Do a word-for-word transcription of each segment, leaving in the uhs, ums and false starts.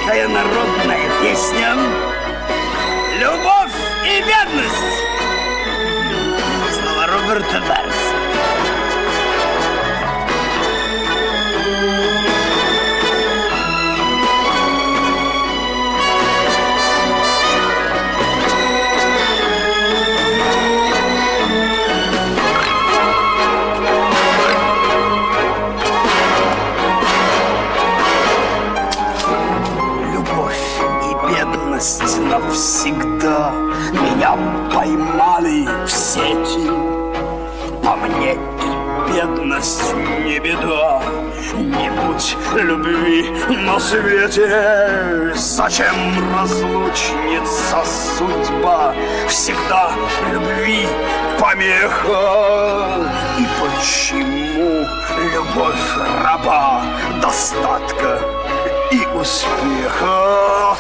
русская народная песня «Любовь и бедность». Слова Роберта Дарса. Навсегда меня поймали в сети. По мне и бедность не беда, не будь любви на свете. Зачем разлучница судьба, всегда любви помеха? И почему любовь раба достатка и успеха?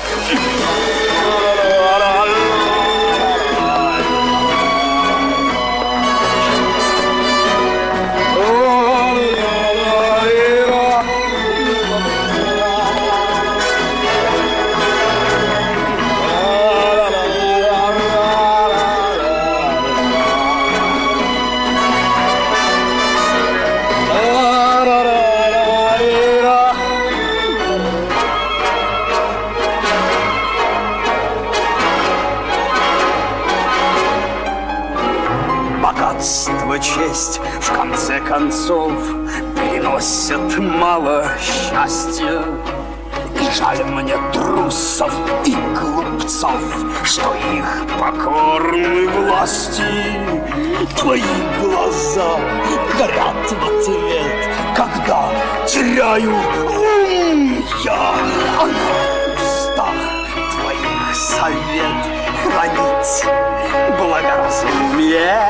Честь в конце концов переносят мало счастья. И жаль мне трусов и глупцов, что их покорны власти. Твои глаза горят в ответ, когда теряю ум я. А на устах твоих совет хранить благоразумие.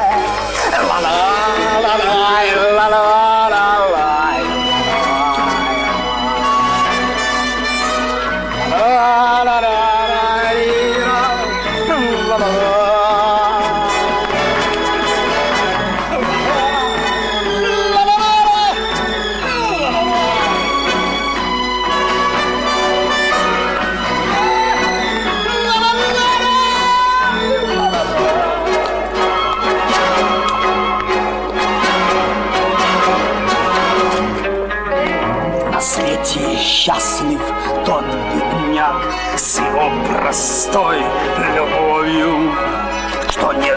Счастлив тот бедняк с его простой любовью, кто не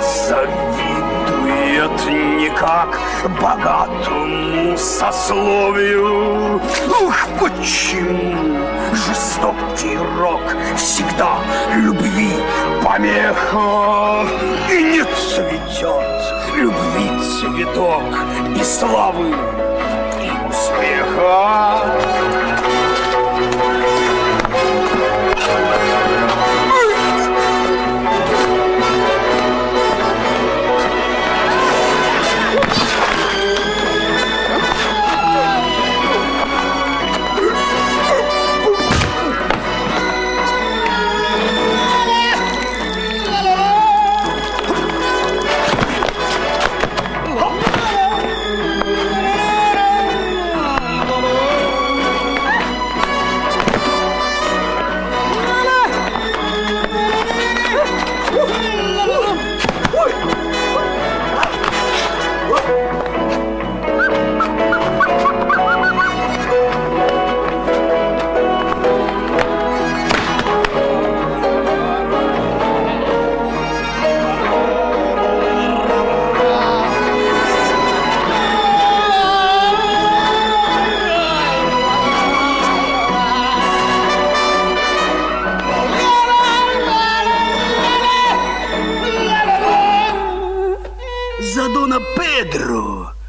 завидует никак богатому сословию. Ух, почему жестокий рок всегда любви помеха? И не цветет любви цветок без славы и успеха. За Дона Педро